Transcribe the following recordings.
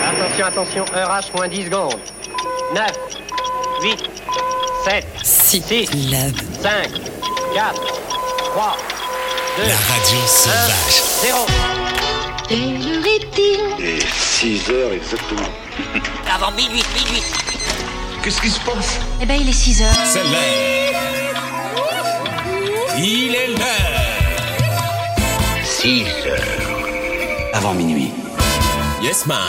Attention, attention, heure H moins 10 secondes. 9, 8, 7, 6, 5, 4, 3, 2, la radio sauvage. 0. Quelle heure est-il ? Et 6 heures exactement. Avant minuit. Qu'est-ce qui se passe ? Eh ben, il est 6 heures. C'est l'heure. Il est l'heure. 6 heures. Avant minuit. Yes man.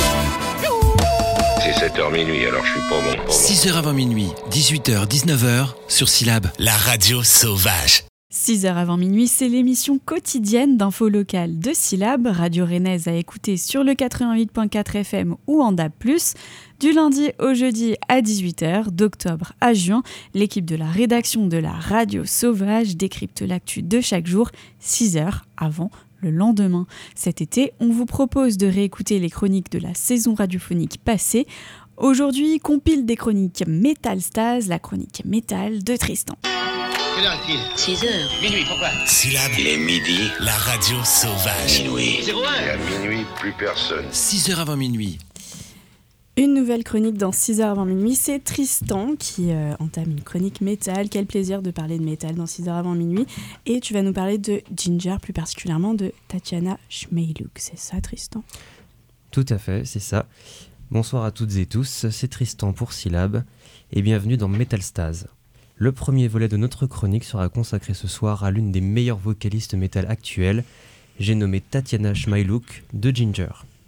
C'est 7h minuit, alors je suis pas bon. 6h avant minuit, 18h, 19h, sur Syllab, la radio sauvage. 6h avant minuit, c'est l'émission quotidienne d'infos locales de Syllab, radio rennaise à écouter sur le 88.4 FM ou en DAB+. Du lundi au jeudi à 18h, d'octobre à juin, l'équipe de la rédaction de la radio sauvage décrypte l'actu de chaque jour, 6h avant le lendemain. Cet été, on vous propose de réécouter les chroniques de la saison radiophonique passée. Aujourd'hui, compile des chroniques Metal Stase, la chronique métal de Tristan. Quelle heure est-il ? 6 heures. Minuit, pourquoi ? Syllab, Il est midi. la radio sauvage. Minuit. 01. Et à minuit, plus personne. 6h avant minuit. Une nouvelle chronique dans 6h avant minuit, c'est Tristan qui entame une chronique métal. Quel plaisir de parler de métal dans 6h avant minuit. Et tu vas nous parler de Ginger, plus particulièrement de Tatiana Shmailuk. C'est ça, Tristan ? Tout à fait, c'est ça. Bonsoir à toutes et tous, c'est Tristan pour Syllab et bienvenue dans Metal Stase. Le premier volet de notre chronique sera consacré ce soir à l'une des meilleures vocalistes métal actuelles. J'ai nommé Tatiana Shmailuk de Ginger.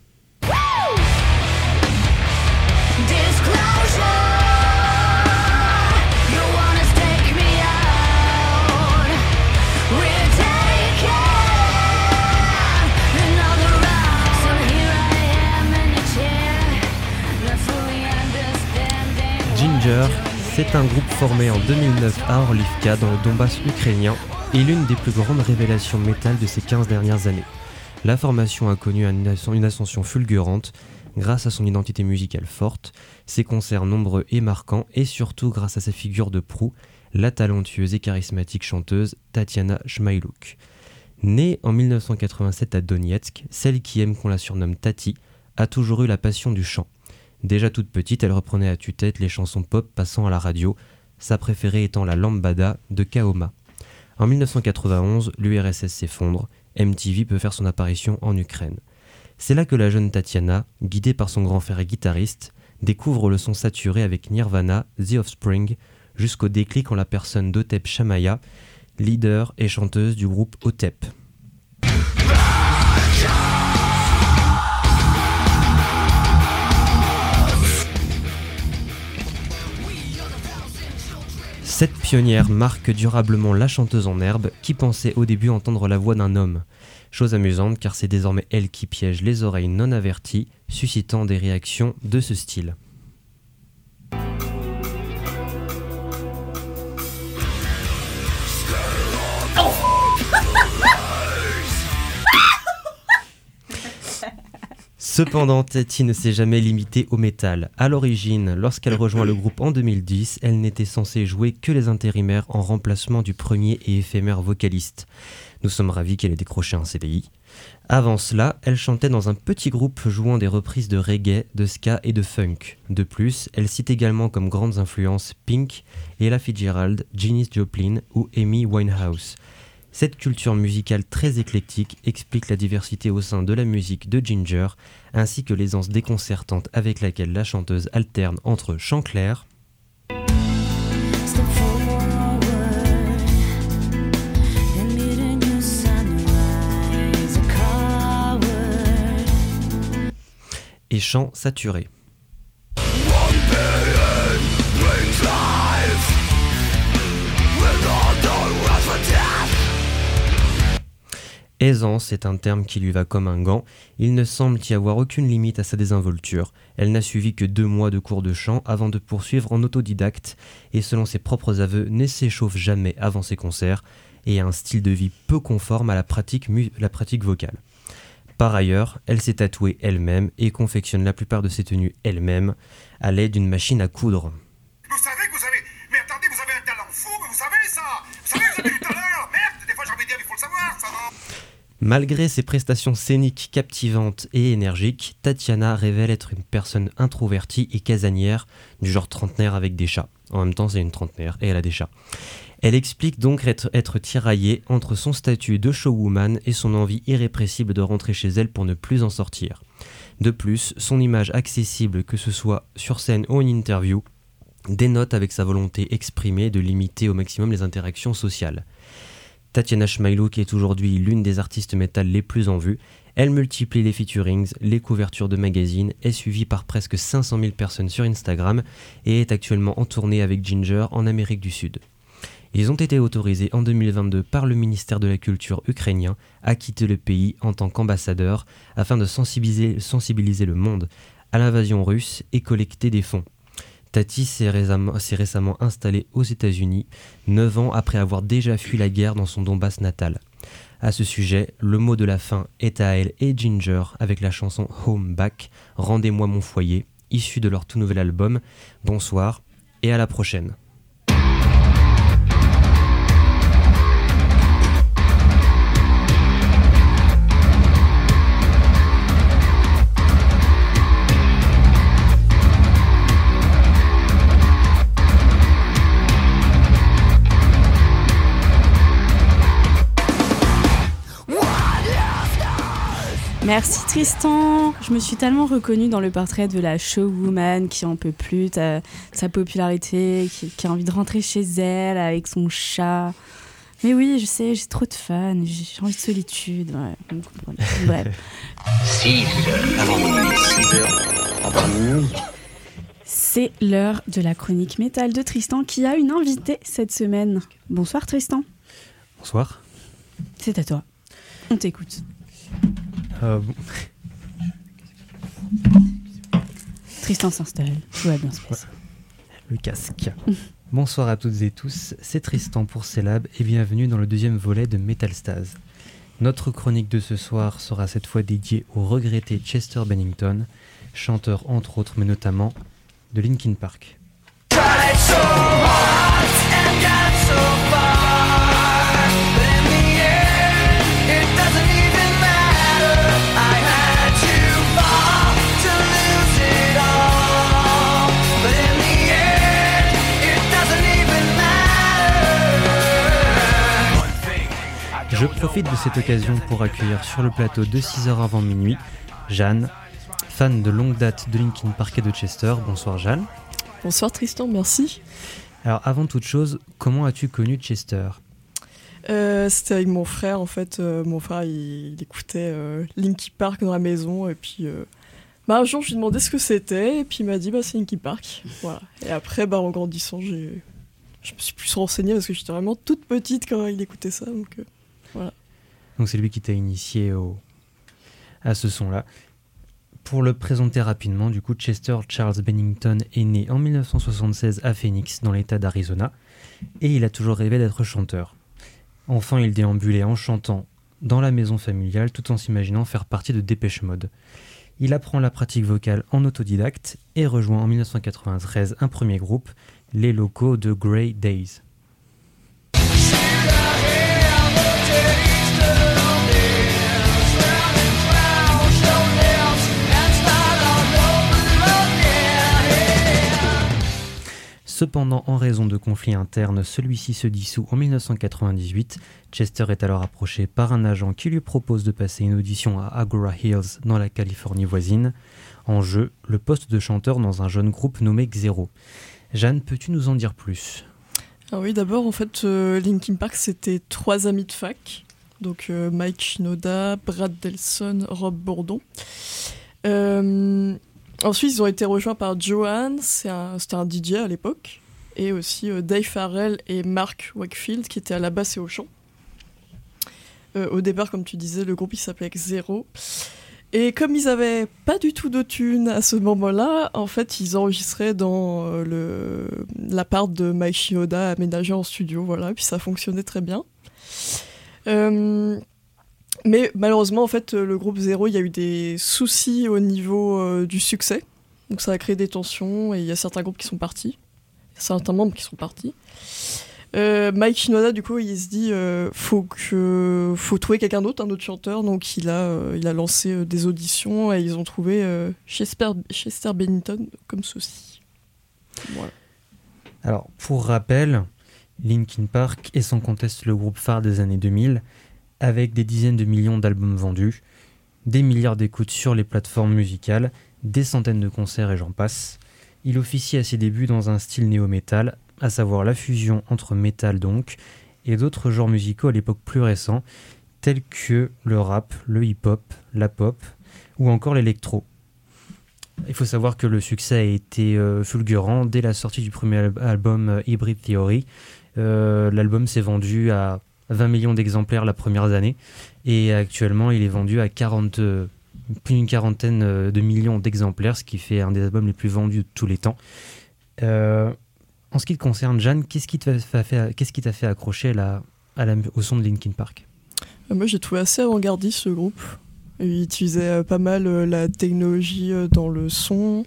Ginger, c'est un groupe formé en 2009 à Orlivka dans le Donbass ukrainien et l'une des plus grandes révélations métal de ces 15 dernières années. La formation a connu une ascension fulgurante grâce à son identité musicale forte, ses concerts nombreux et marquants et surtout grâce à sa figure de proue, la talentueuse et charismatique chanteuse Tatiana Shmailuk. Née en 1987 à Donetsk, celle qui aime qu'on la surnomme Tati a toujours eu la passion du chant. Déjà toute petite, elle reprenait à tue-tête les chansons pop passant à la radio, sa préférée étant la Lambada de Kaoma. En 1991, l'URSS s'effondre, MTV peut faire son apparition en Ukraine. C'est là que la jeune Tatiana, guidée par son grand frère guitariste, découvre le son saturé avec Nirvana, The Offspring, jusqu'au déclic en la personne d'Otep Shamaya, leader et chanteuse du groupe Otep. Cette pionnière marque durablement la chanteuse en herbe qui pensait au début entendre la voix d'un homme. Chose amusante car c'est désormais elle qui piège les oreilles non averties, suscitant des réactions de ce style. Cependant, Tati ne s'est jamais limitée au métal. À l'origine, lorsqu'elle rejoint le groupe en 2010, elle n'était censée jouer que les intérimaires en remplacement du premier et éphémère vocaliste. Nous sommes ravis qu'elle ait décroché un CDI. Avant cela, elle chantait dans un petit groupe jouant des reprises de reggae, de ska et de funk. De plus, elle cite également comme grandes influences Pink, Ella Fitzgerald, Janis Joplin ou Amy Winehouse. Cette culture musicale très éclectique explique la diversité au sein de la musique de Ginger, ainsi que l'aisance déconcertante avec laquelle la chanteuse alterne entre chant clair et chant saturé. Aisance est un terme qui lui va comme un gant. Il ne semble y avoir aucune limite à sa désinvolture. Elle n'a suivi que 2 mois de cours de chant avant de poursuivre en autodidacte et selon ses propres aveux ne s'échauffe jamais avant ses concerts et a un style de vie peu conforme à la pratique vocale. Par ailleurs, elle s'est tatouée elle-même et confectionne la plupart de ses tenues elle-même à l'aide d'une machine à coudre. Vous savez que vous avez... Mais attendez, vous avez un talent fou, mais vous savez ça. Vous savez, vous avez du talent. Merde, des fois j'ai envie de dire, il faut le savoir, ça va. Malgré ses prestations scéniques captivantes et énergiques, Tatiana révèle être une personne introvertie et casanière, du genre trentenaire avec des chats. En même temps, c'est une trentenaire et elle a des chats. Elle explique donc être tiraillée entre son statut de showwoman et son envie irrépressible de rentrer chez elle pour ne plus en sortir. De plus, son image accessible, que ce soit sur scène ou en interview, dénote avec sa volonté exprimée de limiter au maximum les interactions sociales. Tatiana Shmailuk est aujourd'hui l'une des artistes métal les plus en vue. Elle multiplie les featurings, les couvertures de magazines, est suivie par presque 500 000 personnes sur Instagram et est actuellement en tournée avec Ginger en Amérique du Sud. Ils ont été autorisés en 2022 par le ministère de la Culture ukrainien à quitter le pays en tant qu'ambassadeurs afin de sensibiliser le monde à l'invasion russe et collecter des fonds. Tati s'est récemment installée aux États-Unis, 9 ans après avoir déjà fui la guerre dans son Donbass natal. À ce sujet, le mot de la fin est à elle et Ginger avec la chanson Home Back, Rendez-moi mon foyer, issue de leur tout nouvel album. Bonsoir et à la prochaine. Merci Tristan, je me suis tellement reconnue dans le portrait de la showwoman qui en peut plus de sa popularité, qui a envie de rentrer chez elle avec son chat. Mais oui, je sais, j'ai trop de fans, j'ai envie de solitude, ouais, vous me comprenez. Bref. 6h avant minuit, 6h avant minuit. C'est l'heure de la chronique métal de Tristan qui a une invitée cette semaine. Bonsoir Tristan. Bonsoir. C'est à toi, on t'écoute. Tristan s'installe, tout va bien se passer. Le casque. Bonsoir à toutes et tous, c'est Tristan pour Célab et bienvenue dans le deuxième volet de Metalstase. Notre chronique de ce soir sera cette fois dédiée au regretté Chester Bennington, chanteur entre autres mais notamment de Linkin Park. Je profite de cette occasion pour accueillir sur le plateau de 6h avant minuit Jeanne, fan de longue date de Linkin Park et de Chester. Bonsoir Jeanne. Bonsoir Tristan, merci. Alors avant toute chose, comment as-tu connu Chester ? C'était avec mon frère en fait. Mon frère il écoutait Linkin Park dans la maison et puis un jour je lui ai demandé ce que c'était et puis il m'a dit c'est Linkin Park. Voilà. Et après en grandissant je me suis plus renseignée parce que j'étais vraiment toute petite quand il écoutait ça donc voilà. Donc c'est lui qui t'a initié à ce son-là. Pour le présenter rapidement, du coup, Chester Charles Bennington est né en 1976 à Phoenix, dans l'état d'Arizona, et il a toujours rêvé d'être chanteur. Enfant, il déambulait en chantant dans la maison familiale, tout en s'imaginant faire partie de Depeche Mode. Il apprend la pratique vocale en autodidacte et rejoint en 1993 un premier groupe, les locaux de Grey Days. Cependant, en raison de conflits internes, celui-ci se dissout en 1998. Chester est alors approché par un agent qui lui propose de passer une audition à Agora Hills, dans la Californie voisine. En jeu, le poste de chanteur dans un jeune groupe nommé Xero. Jeanne, peux-tu nous en dire plus ? Ah oui, d'abord, en fait, Linkin Park, c'était 3 amis de fac. Donc Mike Shinoda, Brad Delson, Rob Bourdon. Ensuite, ils ont été rejoints par Johan, c'était un DJ à l'époque, et aussi Dave Farrell et Mark Wakefield, qui étaient à la basse et au chant. Au départ, comme tu disais, le groupe il s'appelait Xero. Et comme ils n'avaient pas du tout de thunes à ce moment-là, en fait, ils enregistraient dans l'appart de Mike Shinoda aménagé en studio, voilà, et puis ça fonctionnait très bien. Mais malheureusement, en fait, le groupe Xero, il y a eu des soucis au niveau du succès. Donc ça a créé des tensions et il y a certains groupes qui sont partis. Certains membres qui sont partis. Mike Shinoda, du coup, il se dit faut trouver quelqu'un d'autre, un autre chanteur. Donc il a lancé des auditions et ils ont trouvé Chester Bennington comme ceci. Voilà. Alors, pour rappel, Linkin Park est sans conteste le groupe phare des années 2000, avec des dizaines de millions d'albums vendus, des milliards d'écoutes sur les plateformes musicales, des centaines de concerts et j'en passe. Il officie à ses débuts dans un style néo-metal, à savoir la fusion entre metal donc, et d'autres genres musicaux à l'époque plus récents, tels que le rap, le hip-hop, la pop, ou encore l'électro. Il faut savoir que le succès a été fulgurant dès la sortie du premier album Hybrid Theory. L'album s'est vendu à 20 millions d'exemplaires la première année et actuellement il est vendu à plus d'une quarantaine de millions d'exemplaires, ce qui fait un des albums les plus vendus de tous les temps. En ce qui te concerne, Jeanne, qu'est-ce qui t'a fait accrocher au son de Linkin Park ? Moi j'ai trouvé assez avant-gardiste ce groupe. Il utilisait pas mal la technologie dans le son.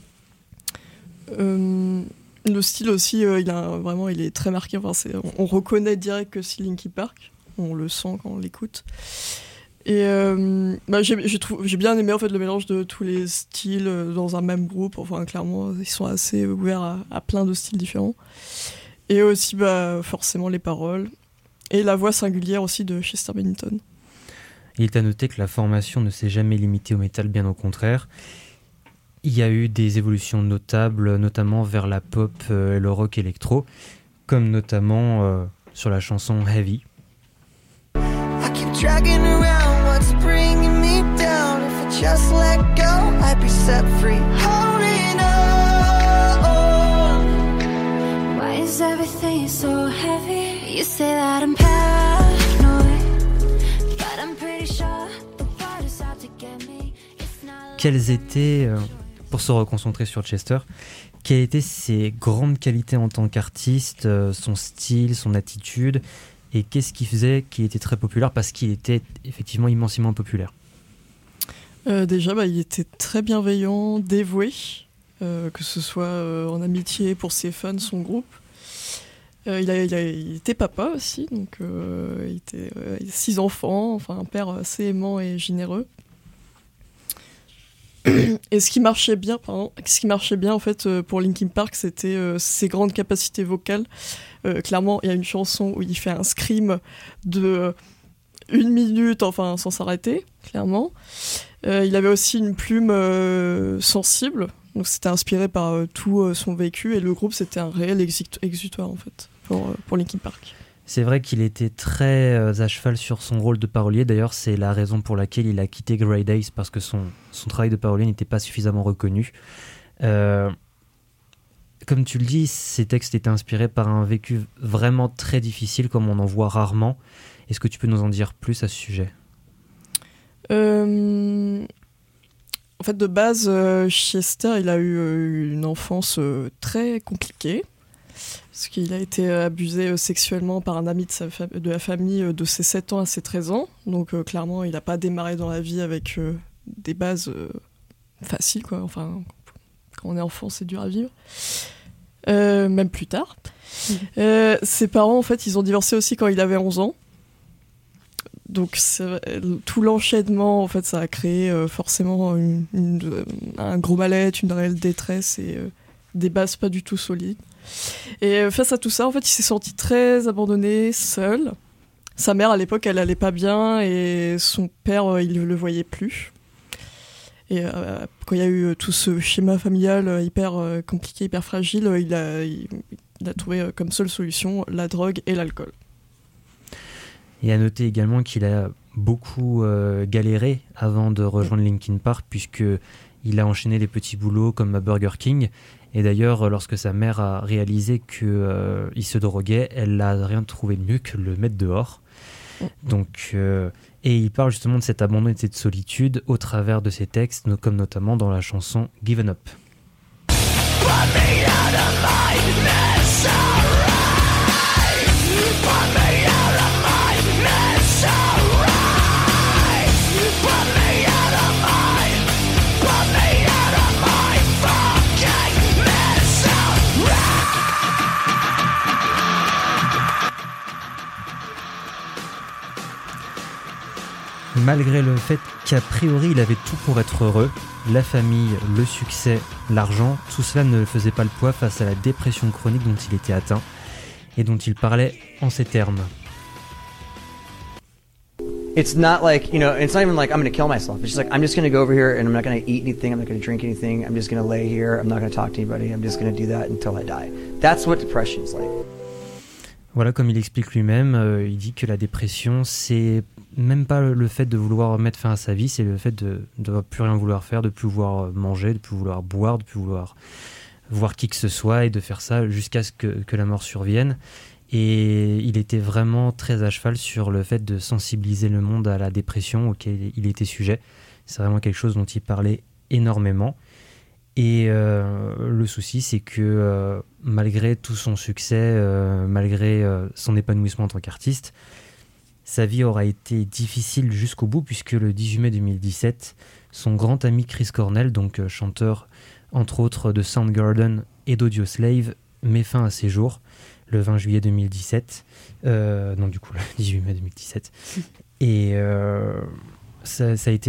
Le style aussi, il est très marqué. Enfin, on reconnaît direct que c'est Linkin Park. On le sent quand on l'écoute. Et j'ai bien aimé en fait le mélange de tous les styles dans un même groupe. Enfin, clairement, ils sont assez ouverts à plein de styles différents. Et aussi, forcément, les paroles. Et la voix singulière aussi de Chester Bennington. Il est à noter que la formation ne s'est jamais limitée au métal, bien au contraire. Il y a eu des évolutions notables, notamment vers la pop et le rock électro, comme notamment sur la chanson Heavy. I keep dragging around what's bringing me down. If I just let go, I'd be set free. Holding on. Why is everything so heavy? You say that I'm paranoid, but I'm pretty sure the world is out to get me. Quelles étaient, pour se reconcentrer sur Chester, quelles étaient ses grandes qualités en tant qu'artiste, son style, son attitude, et qu'est-ce qui faisait qu'il était très populaire, parce qu'il était effectivement immensément populaire. Déjà, il était très bienveillant, dévoué, que ce soit en amitié pour ses fans, son groupe. Il était papa aussi, donc il était 6 enfants, enfin un père assez aimant et généreux. Et ce qui marchait bien en fait pour Linkin Park, c'était ses grandes capacités vocales. Clairement, il y a une chanson où il fait un scream de 1 minute, enfin sans s'arrêter, clairement. Il avait aussi une plume sensible, donc c'était inspiré par tout son vécu, et le groupe c'était un réel exutoire en fait pour Linkin Park. C'est vrai qu'il était très à cheval sur son rôle de parolier. D'ailleurs, c'est la raison pour laquelle il a quitté Grey Days, parce que son travail de parolier n'était pas suffisamment reconnu. Comme tu le dis, ses textes étaient inspirés par un vécu vraiment très difficile, comme on en voit rarement. Est-ce que tu peux nous en dire plus à ce sujet ? En fait, de base, Chester, il a eu une enfance très compliquée. Parce qu'il a été abusé sexuellement par un ami de la famille de ses 7 ans à ses 13 ans. Donc clairement, il n'a pas démarré dans la vie avec des bases faciles, quoi. Enfin, quand on est enfant, c'est dur à vivre. Même plus tard. Ses parents, en fait, ils ont divorcé aussi quand il avait 11 ans. Donc tout l'enchaînement, en fait, ça a créé forcément un gros mal-être, une réelle détresse et des bases pas du tout solides. Et face à tout ça, en fait, il s'est senti très abandonné, seul. Sa mère, à l'époque, elle allait pas bien et son père, il le voyait plus. Et quand il y a eu tout ce schéma familial hyper compliqué, hyper fragile, il a trouvé comme seule solution la drogue et l'alcool. Et à noter également qu'il a beaucoup galéré avant de rejoindre Linkin Park, puisqu'il a enchaîné les petits boulots comme à Burger King. Et d'ailleurs, lorsque sa mère a réalisé qu'il se droguait, elle n'a rien trouvé de mieux que le mettre dehors. Donc, et il parle justement de cet abandon et de cette solitude au travers de ses textes, comme notamment dans la chanson Given Up. malgré le fait qu'a priori il avait tout pour être heureux, la famille, le succès, l'argent, tout cela ne le faisait pas le poids face à la dépression chronique dont il était atteint et dont il parlait en ces termes. It's not like, it's not even like I'm going to kill myself. It's just like I'm just going to go over here and I'm not going to eat anything, I'm not going to drink anything, I'm just going to lay here, I'm not going to talk to anybody, I'm just going to do that until I die. That's what depression is like. Voilà, comme il explique lui-même, il dit que la dépression, c'est même pas le fait de vouloir mettre fin à sa vie, c'est le fait de ne plus rien vouloir faire, de plus vouloir manger, de plus vouloir boire, de plus vouloir voir qui que ce soit et de faire ça jusqu'à ce que la mort survienne. Et il était vraiment très à cheval sur le fait de sensibiliser le monde à la dépression auquel il était sujet. C'est vraiment quelque chose dont il parlait énormément. Et le souci, c'est que malgré tout son succès, malgré son épanouissement en tant qu'artiste, sa vie aura été difficile jusqu'au bout, puisque le 18 mai 2017, son grand ami Chris Cornell, donc chanteur entre autres de Soundgarden et d'Audioslave, met fin à ses jours le 20 juillet 2017. Non, du coup, le 18 mai 2017. Et ça a été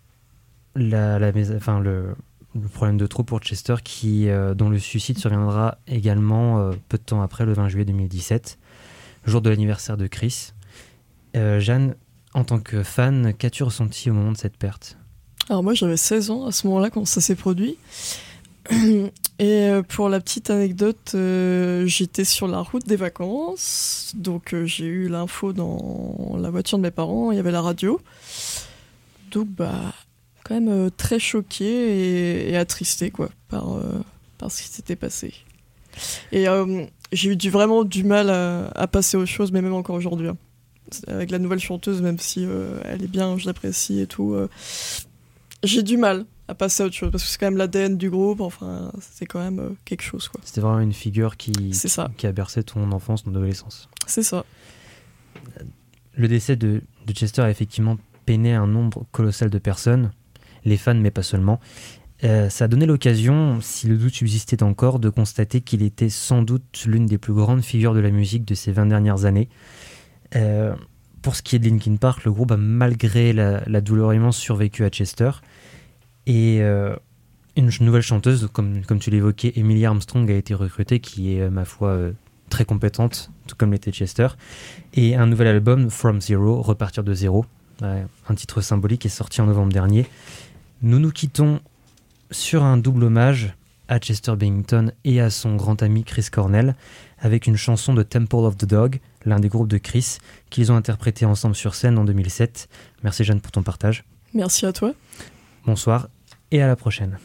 le problème de trop pour Chester, dont le suicide surviendra également peu de temps après, le 20 juillet 2017, jour de l'anniversaire de Chris. Jeanne, en tant que fan, qu'as-tu ressenti au moment de cette perte ? Alors moi j'avais 16 ans à ce moment-là quand ça s'est produit. Et pour la petite anecdote, j'étais sur la route des vacances, donc j'ai eu l'info dans la voiture de mes parents, il y avait la radio. Donc quand même très choqué et attristé quoi, par ce qui s'était passé. Et j'ai eu vraiment du mal à passer aux choses, mais même encore aujourd'hui. Hein. Avec la nouvelle chanteuse, même si elle est bien, je l'apprécie et tout, j'ai du mal à passer à autre chose, parce que c'est quand même l'ADN du groupe, enfin, c'est quand même quelque chose, quoi. C'était vraiment une figure qui a bercé ton enfance, ton adolescence. C'est ça. Le décès de Chester a effectivement peiné un nombre colossal de personnes, les fans, mais pas seulement. Ça a donné l'occasion, si le doute subsistait encore, de constater qu'il était sans doute l'une des plus grandes figures de la musique de ces 20 dernières années. Pour ce qui est de Linkin Park, le groupe a malgré la douleur immense survécu à Chester. Et une nouvelle chanteuse, comme tu l'évoquais, Emily Armstrong, a été recrutée, qui est, ma foi, très compétente, tout comme l'était Chester. Et un nouvel album, From Zero, Repartir de zéro, un titre symbolique, est sorti en novembre dernier. Nous nous quittons sur un double hommage à Chester Bennington et à son grand ami Chris Cornell, avec une chanson de Temple of the Dog, l'un des groupes de Chris, qu'ils ont interprété ensemble sur scène en 2007. Merci Jeanne pour ton partage. Merci à toi. Bonsoir et à la prochaine.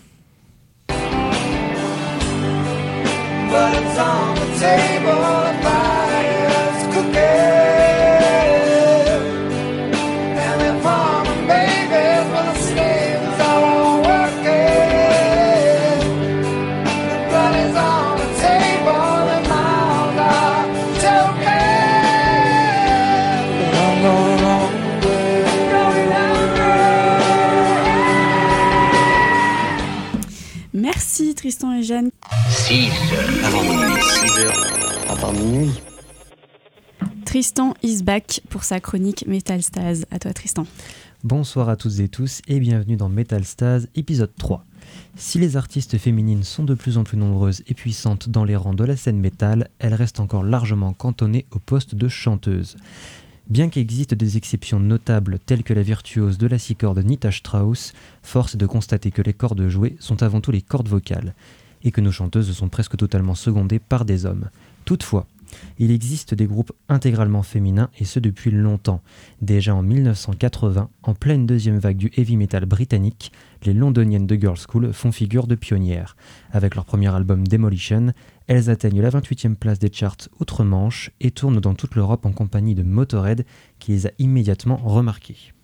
Merci Tristan et Jeanne. 6 heures avant minuit, 6 heures avant minuit. Tristan is back pour sa chronique Metal Stars. À toi Tristan. Bonsoir à toutes et tous et bienvenue dans Metal Stars épisode 3. Si les artistes féminines sont de plus en plus nombreuses et puissantes dans les rangs de la scène métal, elles restent encore largement cantonnées au poste de chanteuse. Bien qu'existent des exceptions notables telles que la virtuose de la six-cordes Nita Strauss, force est de constater que les cordes jouées sont avant tout les cordes vocales, et que nos chanteuses sont presque totalement secondées par des hommes. Toutefois, il existe des groupes intégralement féminins, et ce depuis longtemps. Déjà en 1980, en pleine deuxième vague du heavy metal britannique, les londoniennes de Girls' School font figure de pionnières. Avec leur premier album Demolition, elles atteignent la 28e place des charts outre-Manche et tournent dans toute l'Europe en compagnie de Motörhead, qui les a immédiatement remarquées.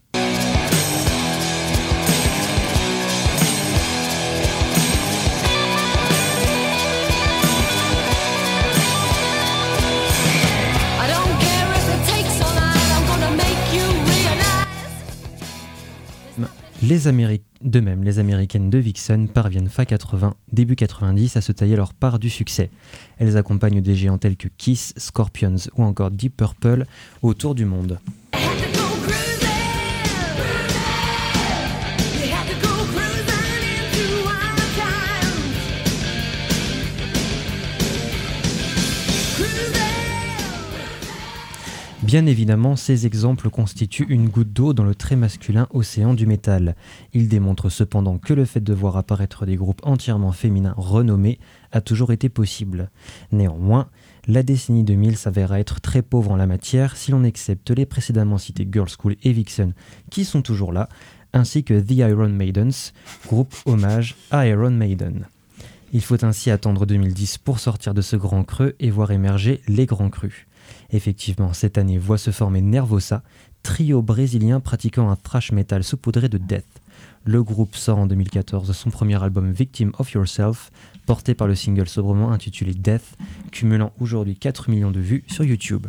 De même, les américaines de Vixen parviennent fin 80, début 90 à se tailler leur part du succès. Elles accompagnent des géants tels que Kiss, Scorpions ou encore Deep Purple autour du monde. Bien évidemment, ces exemples constituent une goutte d'eau dans le très masculin océan du métal. Ils démontrent cependant que le fait de voir apparaître des groupes entièrement féminins renommés a toujours été possible. Néanmoins, la décennie 2000 s'avéra être très pauvre en la matière si l'on accepte les précédemment cités Girls' School et Vixen qui sont toujours là, ainsi que The Iron Maidens, groupe hommage à Iron Maiden. Il faut ainsi attendre 2010 pour sortir de ce grand creux et voir émerger les grands crus. Effectivement, cette année voit se former Nervosa, trio brésilien pratiquant un thrash metal saupoudré de death. Le groupe sort en 2014 son premier album Victim of Yourself, porté par le single sobrement intitulé Death, cumulant aujourd'hui 4 millions de vues sur YouTube.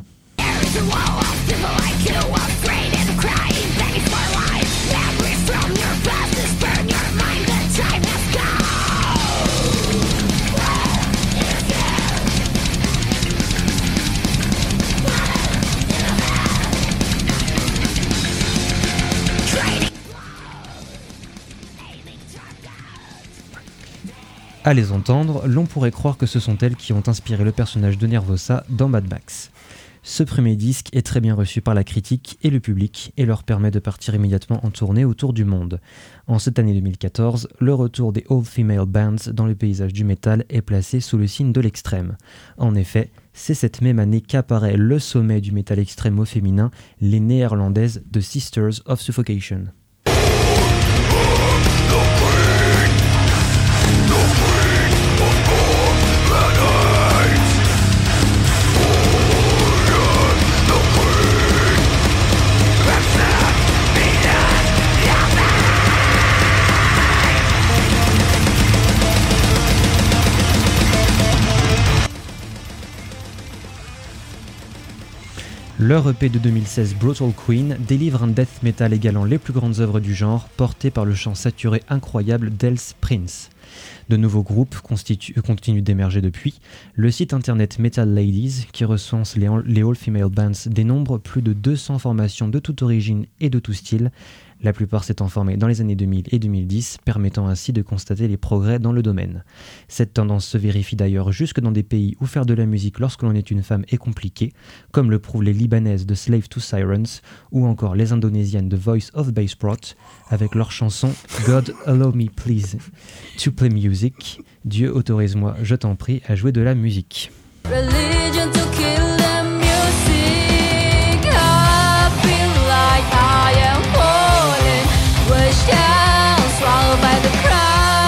À les entendre, l'on pourrait croire que ce sont elles qui ont inspiré le personnage de Nervosa dans Mad Max. Ce premier disque est très bien reçu par la critique et le public et leur permet de partir immédiatement en tournée autour du monde. En cette année 2014, le retour des all-female bands dans le paysage du métal est placé sous le signe de l'extrême. En effet, c'est cette même année qu'apparaît le sommet du métal extrême au féminin, les néerlandaises The Sisters of Suffocation. Leur EP de 2016 Brutal Queen délivre un death metal égalant les plus grandes œuvres du genre, porté par le chant saturé incroyable d'Else Prince. De nouveaux groupes continuent d'émerger depuis. Le site internet Metal Ladies, qui recense les all-female bands, dénombre plus de 200 formations de toute origine et de tout style, la plupart s'étant formées dans les années 2000 et 2010, permettant ainsi de constater les progrès dans le domaine. Cette tendance se vérifie d'ailleurs jusque dans des pays où faire de la musique lorsque l'on est une femme est compliqué, comme le prouvent les Libanaises de Slave to Sirens ou encore les Indonésiennes de Voice of Bassprot avec leur chanson God Allow Me Please to Play Music. Dieu autorise-moi, je t'en prie, à jouer de la musique. Religion to kill the music. I feel like I am falling. Wish down, swallowed by the crowd.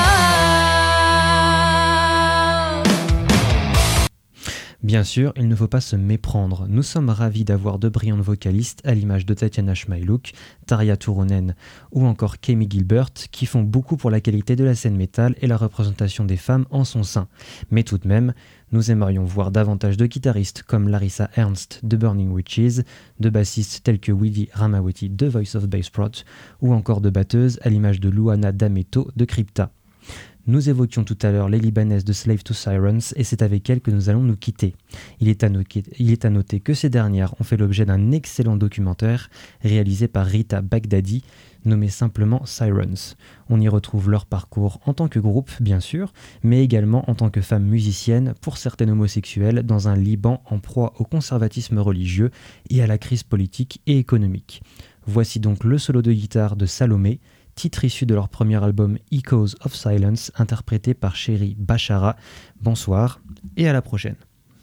Bien sûr, il ne faut pas se méprendre. Nous sommes ravis d'avoir de brillantes vocalistes à l'image de Tatiana Shmailuk, Tarja Turunen ou encore Kemi Gilbert qui font beaucoup pour la qualité de la scène métal et la représentation des femmes en son sein. Mais tout de même, nous aimerions voir davantage de guitaristes comme Larissa Ernst de Burning Witches, de bassistes tels que Widi Ramawati de Voice of Bassprot ou encore de batteuses à l'image de Luana D'Ameto de Crypta. Nous évoquions tout à l'heure les Libanaises de Slave to Sirens et c'est avec elles que nous allons nous quitter. Il est à noter que ces dernières ont fait l'objet d'un excellent documentaire réalisé par Rita Baghdadi, nommé simplement Sirens. On y retrouve leur parcours en tant que groupe, bien sûr, mais également en tant que femmes musiciennes pour certaines homosexuelles dans un Liban en proie au conservatisme religieux et à la crise politique et économique. Voici donc le solo de guitare de Salomé, titre issu de leur premier album Echoes of Silence, interprété par Chéri Bachara. Bonsoir et à la prochaine.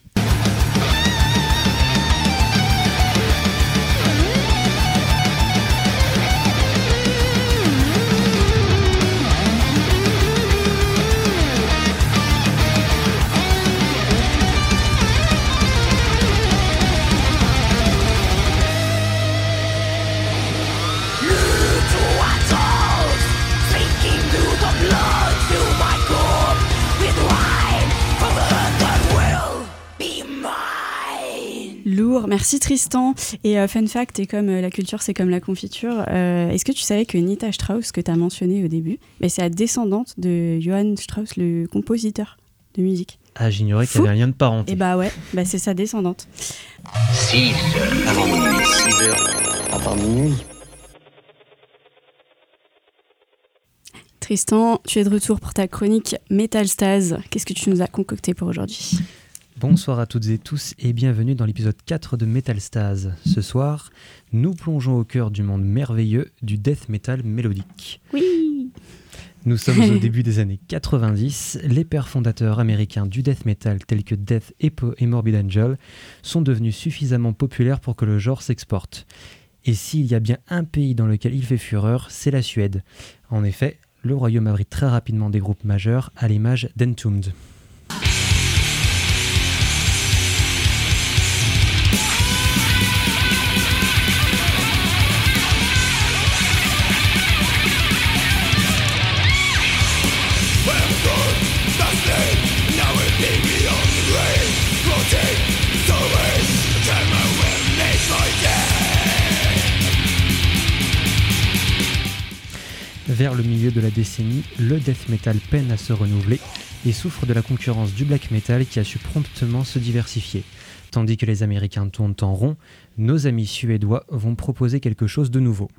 Lourd, merci Tristan. Et fun fact, et comme la culture c'est comme la confiture, est-ce que tu savais que Nita Strauss, que tu as mentionné au début, c'est la descendante de Johann Strauss, le compositeur de musique? Ah, j'ignorais qu'il y avait un lien de parenté. Et ouais, c'est sa descendante. 6 heures avant minuit, 6 heures avant minuit. Tristan, tu es de retour pour ta chronique Metal Stase. Qu'est-ce que tu nous as concocté pour aujourd'hui ? Bonsoir à toutes et tous et bienvenue dans l'épisode 4 de Metal Stase. Ce soir, nous plongeons au cœur du monde merveilleux du death metal mélodique. Oui. Nous sommes au début des années 90. Les pères fondateurs américains du death metal tels que Death et Morbid Angel sont devenus suffisamment populaires pour que le genre s'exporte. Et s'il y a bien un pays dans lequel il fait fureur, c'est la Suède. En effet, le royaume abrite très rapidement des groupes majeurs à l'image d'Entombed. Vers le milieu de la décennie, le death metal peine à se renouveler et souffre de la concurrence du black metal qui a su promptement se diversifier. Tandis que les Américains tournent en rond, nos amis suédois vont proposer quelque chose de nouveau.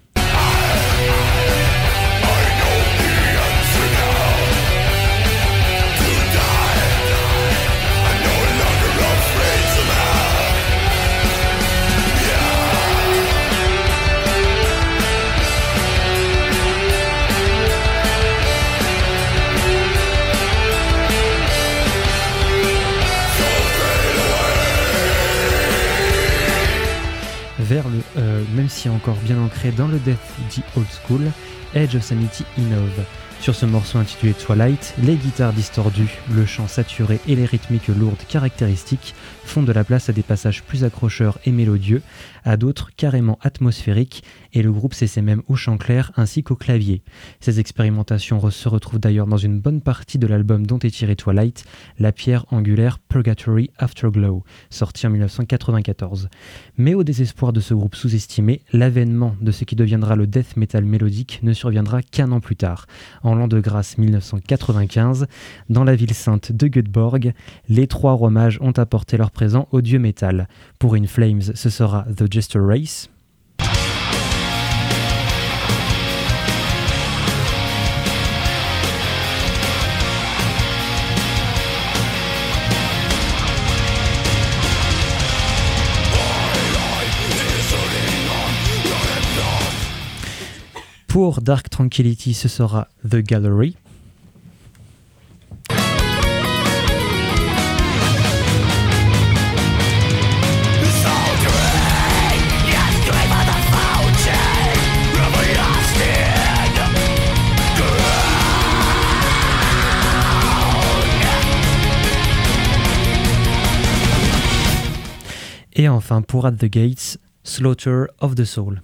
Même si encore bien ancré dans le death dit old school, Edge of Sanity innove. Sur ce morceau intitulé Twilight, les guitares distordues, le chant saturé et les rythmiques lourdes caractéristiques font de la place à des passages plus accrocheurs et mélodieux, à d'autres carrément atmosphériques, et le groupe s'essaie même au chant clair ainsi qu'au clavier. Ces expérimentations se retrouvent d'ailleurs dans une bonne partie de l'album dont est tiré Twilight, la pierre angulaire Purgatory Afterglow, sorti en 1994. Mais au désespoir de ce groupe sous-estimé, l'avènement de ce qui deviendra le death metal mélodique ne surviendra qu'un an plus tard. En l'an de grâce 1995, dans la ville sainte de Göteborg, les trois rois mages ont apporté leur présent au dieu métal. Pour In Flames, ce sera The Jester Race. Pour Dark Tranquillity, ce sera The Gallery. Et enfin, pour At the Gates, Slaughter of the Soul.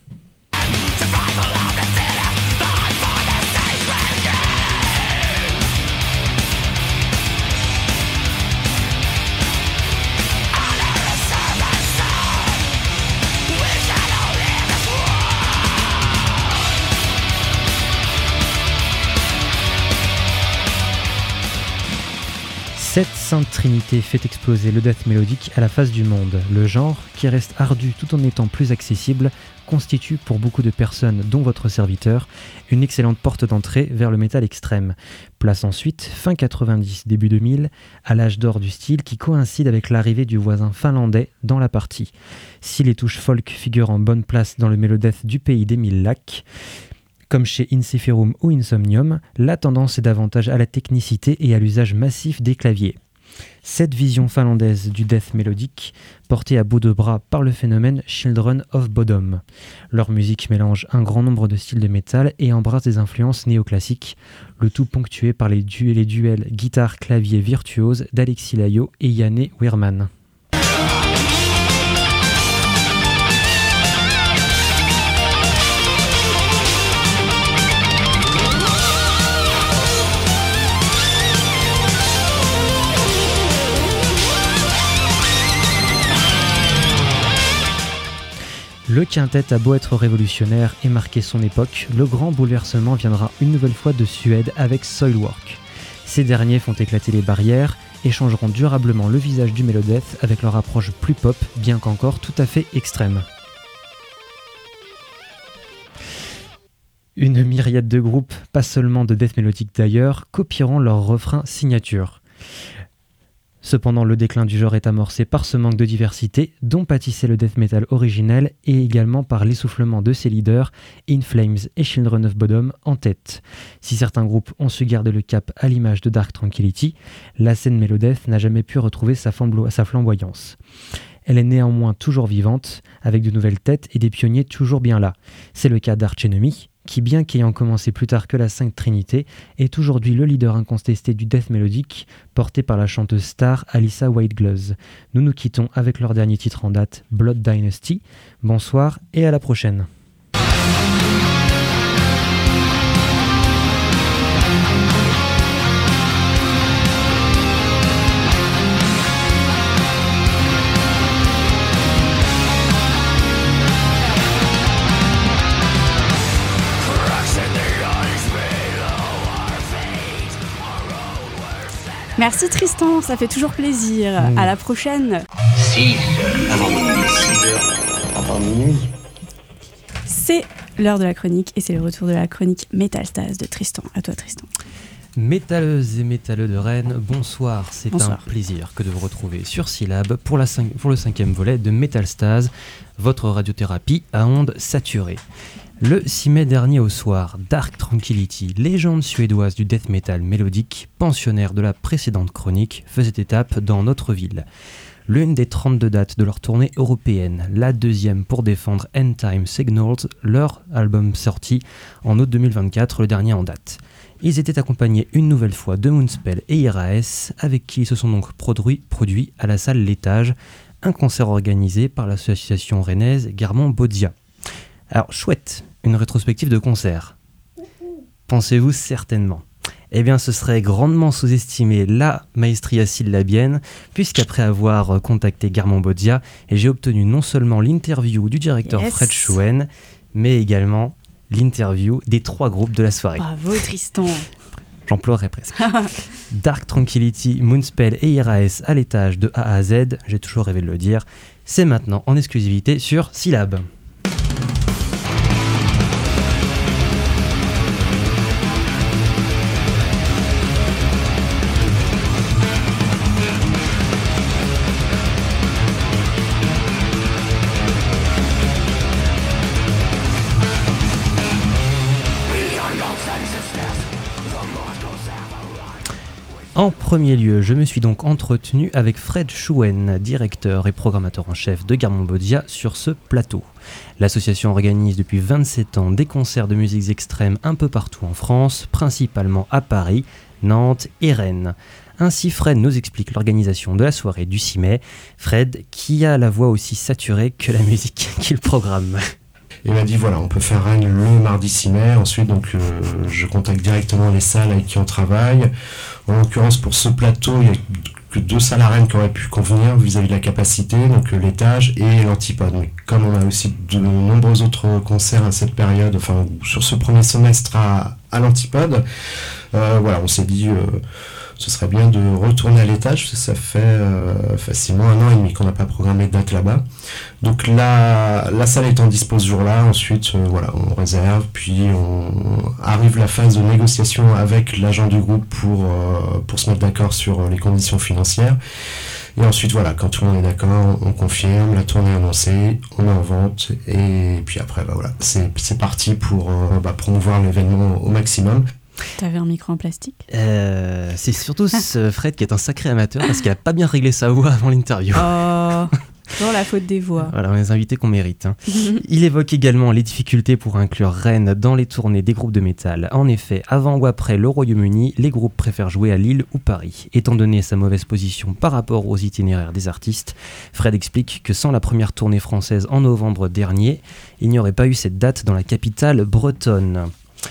Cette sainte trinité fait exploser le death mélodique à la face du monde. Le genre, qui reste ardu tout en étant plus accessible, constitue pour beaucoup de personnes, dont votre serviteur, une excellente porte d'entrée vers le métal extrême. Place ensuite, fin 90, début 2000, à l'âge d'or du style qui coïncide avec l'arrivée du voisin finlandais dans la partie. Si les touches folk figurent en bonne place dans le mélodeth du pays des mille lacs, comme chez Inceferum ou Insomnium, la tendance est davantage à la technicité et à l'usage massif des claviers. Cette vision finlandaise du death mélodique, portée à bout de bras par le phénomène Children of Bodom. Leur musique mélange un grand nombre de styles de métal et embrasse des influences néoclassiques, le tout ponctué par les duels guitare-clavier virtuoses d'Alexis Layo et Janne Weerman. Le quintet a beau être révolutionnaire et marquer son époque, le grand bouleversement viendra une nouvelle fois de Suède avec Soilwork. Ces derniers font éclater les barrières et changeront durablement le visage du Melodeth avec leur approche plus pop, bien qu'encore tout à fait extrême. Une myriade de groupes, pas seulement de death mélodique d'ailleurs, copieront leur refrain signature. Cependant, le déclin du genre est amorcé par ce manque de diversité dont pâtissait le death metal originel et également par l'essoufflement de ses leaders, In Flames et Children of Bodom en tête. Si certains groupes ont su garder le cap à l'image de Dark Tranquillity, la scène Melodeath n'a jamais pu retrouver sa flamboyance. Elle est néanmoins toujours vivante, avec de nouvelles têtes et des pionniers toujours bien là. C'est le cas d'Arch Enemy, qui bien qu'ayant commencé plus tard que la Sainte Trinité, est aujourd'hui le leader incontesté du death mélodique, porté par la chanteuse star Alyssa Whitegloves. Nous nous quittons avec leur dernier titre en date, Blood Dynasty. Bonsoir et à la prochaine. Merci Tristan, ça fait toujours plaisir. À la prochaine. 6 heures avant minuit. 6 heures avant minuit. C'est l'heure de la chronique et c'est le retour de la chronique Métalstase de Tristan. À toi Tristan. Métalleuses et métalleux de Rennes, bonsoir. C'est un plaisir que de vous retrouver sur Syllab pour le 5e volet de Métalstase, votre radiothérapie à ondes saturées. Le 6 mai dernier au soir, Dark Tranquillity, légende suédoise du death metal mélodique, pensionnaire de la précédente chronique, faisait étape dans notre ville. L'une des 32 dates de leur tournée européenne, la deuxième pour défendre End Time Signals, leur album sorti en août 2024, le dernier en date. Ils étaient accompagnés une nouvelle fois de Moonspell et IRAS, avec qui ils se sont donc produits à la salle L'Étage, un concert organisé par l'association rennaise Garmont-Bodia. Alors, chouette, une rétrospective de concert. Pensez-vous certainement. Eh bien, ce serait grandement sous-estimer la maestria syllabienne, puisqu'après avoir contacté Garmont-Bodia, j'ai obtenu non seulement l'interview du directeur Fred Schoen, mais également l'interview des 3 groupes de la soirée. Bravo Tristan. J'en pleurerais presque. Dark Tranquillity, Moonspell et IRAS à l'étage de A à Z, j'ai toujours rêvé de le dire, c'est maintenant en exclusivité sur Syllab. En premier lieu, je me suis donc entretenu avec Fred Schoen, directeur et programmateur en chef de Garmont-Bodia sur ce plateau. L'association organise depuis 27 ans des concerts de musiques extrêmes un peu partout en France, principalement à Paris, Nantes et Rennes. Ainsi, Fred nous explique l'organisation de la soirée du 6 mai. Fred, qui a la voix aussi saturée que la musique qu'il programme. Il m'a dit voilà, on peut faire Rennes le mardi 6 mai. Ensuite, donc, je contacte directement les salles avec qui on travaille. En l'occurrence, pour ce plateau, il n'y a que 2 salles à Rennes qui auraient pu convenir vis-à-vis de la capacité, donc l'Étage et l'Antipode. Mais comme on a aussi de nombreux autres concerts à cette période, enfin sur ce premier semestre à l'Antipode, voilà, on s'est dit ce serait bien de retourner à l'Étage, parce que ça fait facilement 1 an et demi qu'on n'a pas programmé de date là-bas. Donc la salle étant dispo ce jour-là, ensuite voilà, on réserve, puis arrive la phase de négociation avec l'agent du groupe pour se mettre d'accord sur les conditions financières. Et ensuite voilà, quand tout le monde est d'accord, on confirme, la tournée est annoncée, on est en vente, et puis après voilà, c'est parti pour promouvoir l'événement au maximum. T'avais un micro en plastique ? C'est surtout ce Fred qui est un sacré amateur parce qu'il a pas bien réglé sa voix avant l'interview. Oh, toujours la faute des voix. Voilà, les invités qu'on mérite. Hein. Il évoque également les difficultés pour inclure Rennes dans les tournées des groupes de métal. En effet, avant ou après le Royaume-Uni, les groupes préfèrent jouer à Lille ou Paris. Étant donné sa mauvaise position par rapport aux itinéraires des artistes, Fred explique que sans la première tournée française en novembre dernier, il n'y aurait pas eu cette date dans la capitale bretonne.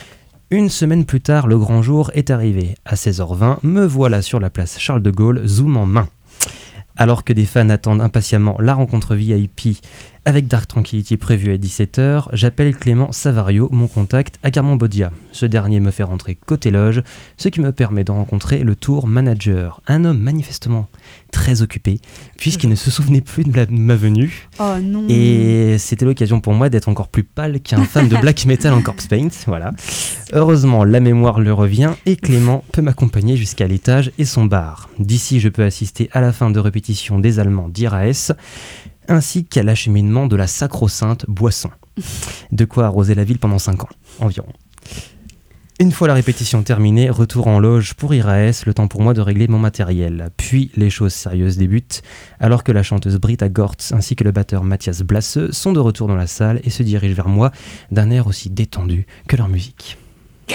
Une semaine plus tard, le grand jour est arrivé. À 16h20, me voilà sur la place Charles de Gaulle, zoom en main. Alors que des fans attendent impatiemment la rencontre VIP Avec Dark Tranquillity prévu à 17h, j'appelle Clément Savario, mon contact à Garmonbozia. Ce dernier me fait rentrer côté loge, ce qui me permet de rencontrer le tour manager, un homme manifestement très occupé, puisqu'il ne se souvenait plus de ma venue. Oh non. Et c'était l'occasion pour moi d'être encore plus pâle qu'un fan de black metal en corpse paint. Voilà. Heureusement, la mémoire le revient et Clément peut m'accompagner jusqu'à l'étage et son bar. D'ici, je peux assister à la fin de répétition des Allemands d'IRAS, ainsi qu'à l'acheminement de la sacro-sainte boisson. De quoi arroser la ville pendant 5 ans, environ. Une fois la répétition terminée, retour en loge pour IRAS, le temps pour moi de régler mon matériel. Puis les choses sérieuses débutent, alors que la chanteuse Britta Gortz ainsi que le batteur Mathias Blasseux sont de retour dans la salle et se dirigent vers moi d'un air aussi détendu que leur musique. Go!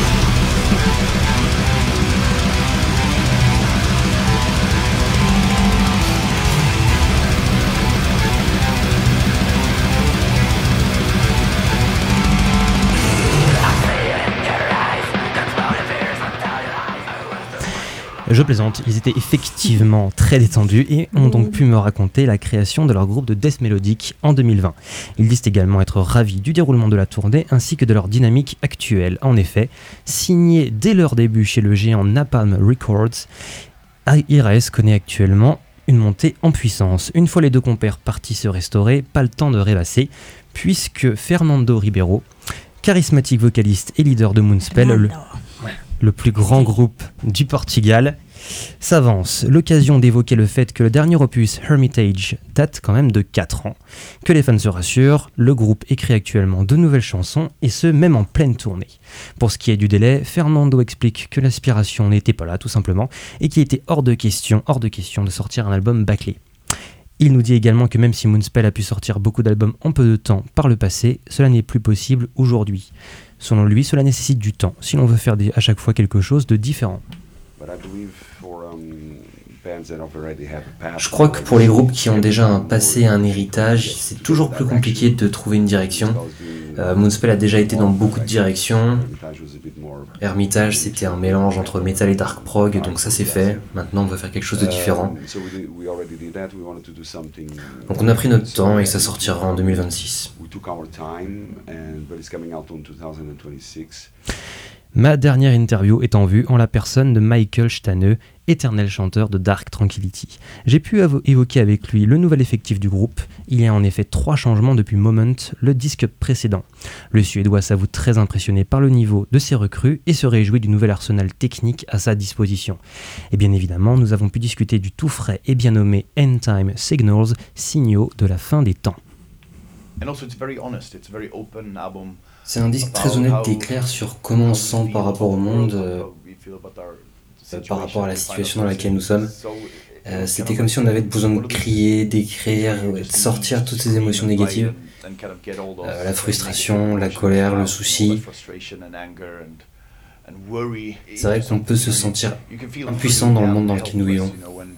Je plaisante, ils étaient effectivement très détendus et ont donc pu me raconter la création de leur groupe de death mélodique en 2020. Ils disent également être ravis du déroulement de la tournée ainsi que de leur dynamique actuelle. En effet, signés dès leur début chez le géant Napalm Records, IRAS connaît actuellement une montée en puissance. Une fois les deux compères partis se restaurer, pas le temps de rêvasser, puisque Fernando Ribeiro, charismatique vocaliste et leader de Moonspell, le plus grand groupe du Portugal, s'avance. L'occasion d'évoquer le fait que le dernier opus, Hermitage, date quand même de 4 ans. Que les fans se rassurent, le groupe écrit actuellement de nouvelles chansons, et ce, même en pleine tournée. Pour ce qui est du délai, Fernando explique que l'inspiration n'était pas là, tout simplement, et qu'il était hors de question de sortir un album bâclé. Il nous dit également que même si Moonspell a pu sortir beaucoup d'albums en peu de temps par le passé, cela n'est plus possible aujourd'hui. Selon lui, cela nécessite du temps, si l'on veut faire à chaque fois quelque chose de différent. Je crois que pour les groupes qui ont déjà un passé et un héritage, c'est toujours plus compliqué de trouver une direction. Moonspell a déjà été dans beaucoup de directions. Hermitage, c'était un mélange entre metal et dark prog, donc ça c'est fait. Maintenant, on veut faire quelque chose de différent. Donc on a pris notre temps et ça sortira en 2026. Ma dernière interview est en vue en la personne de Michael Stane, éternel chanteur de Dark Tranquillity. J'ai pu évoquer avec lui le nouvel effectif du groupe. Il y a en effet 3 changements depuis Moment, le disque précédent. Le Suédois s'avoue très impressionné par le niveau de ses recrues et se réjouit du nouvel arsenal technique à sa disposition. Et bien évidemment, nous avons pu discuter du tout frais et bien nommé End Time Signals, signaux de la fin des temps. C'est un disque très honnête et clair sur comment on se sent par rapport au monde, par rapport à la situation dans laquelle nous sommes. C'était comme si on avait besoin de crier, d'écrire, de sortir toutes ces émotions négatives. La frustration, la colère, le souci. C'est vrai qu'on peut se sentir impuissant dans le monde dans lequel nous vivons.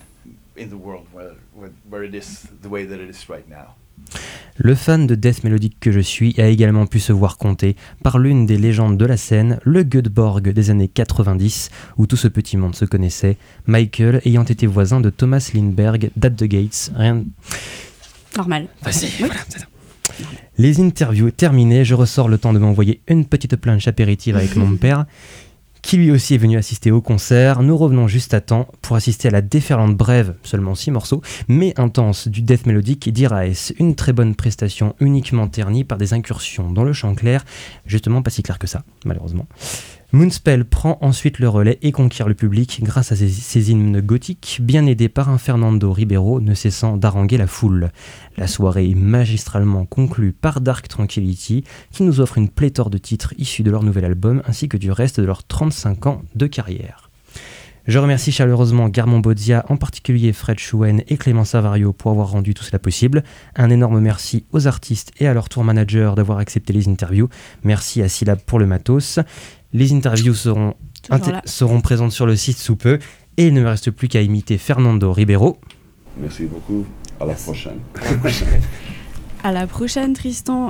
Le fan de death mélodique que je suis a également pu se voir compter par l'une des légendes de la scène, le Göteborg des années 90, où tout ce petit monde se connaissait, Michael ayant été voisin de Thomas Lindberg d'At the Gates. Rien... Normal. Vas-y, voilà, c'est ça. Les interviews terminées, je ressors le temps de m'envoyer une petite planche apéritive avec mon père, qui lui aussi est venu assister au concert. Nous revenons juste à temps pour assister à la déferlante brève, seulement 6 morceaux, mais intense du death mélodique d'IRAS. Une très bonne prestation, uniquement ternie par des incursions dans le chant clair, justement pas si clair que ça, malheureusement. Moonspell prend ensuite le relais et conquiert le public grâce à ses hymnes gothiques, bien aidé par un Fernando Ribeiro ne cessant d'haranguer la foule. La soirée est magistralement conclue par Dark Tranquillity, qui nous offre une pléthore de titres issus de leur nouvel album, ainsi que du reste de leurs 35 ans de carrière. Je remercie chaleureusement Garmonbozia, en particulier Fred Chouen et Clément Savario pour avoir rendu tout cela possible. Un énorme merci aux artistes et à leur tour manager d'avoir accepté les interviews. Merci à Syllab pour le matos. Les interviews seront présentes sur le site sous peu et il ne me reste plus qu'à imiter Fernando Ribeiro. Merci beaucoup, à la prochaine. À la prochaine, Tristan.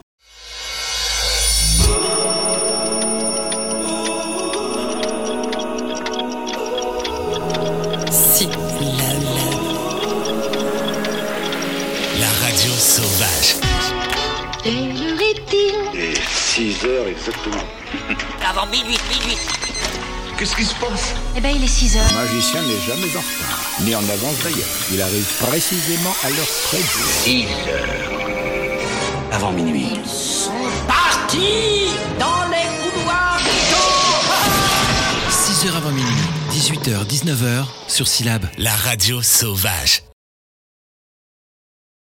La radio sauvage. Quelle heure est-il? Et 6 heures exactement. Avant minuit. Qu'est-ce qui se passe? Eh ben, il est 6 heures. Le magicien n'est jamais en retard, ni en avance d'ailleurs. Il arrive précisément à l'heure prévue. 6 heures. Avant minuit. Ils sont partis dans les couloirs du temps. 6h avant minuit, 18h, 19h, sur Syllab, la radio sauvage.